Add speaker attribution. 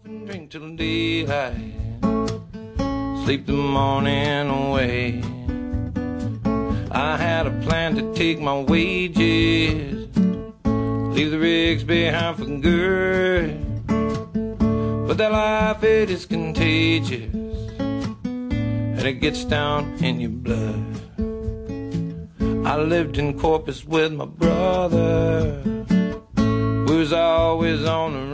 Speaker 1: and drink till daylight, sleep the morning away. I had a plan to take my wages, leave the rigs behind for good. But that life, it is contagious, and it gets down in your blood. I lived in Corpus with my brother. We was always on the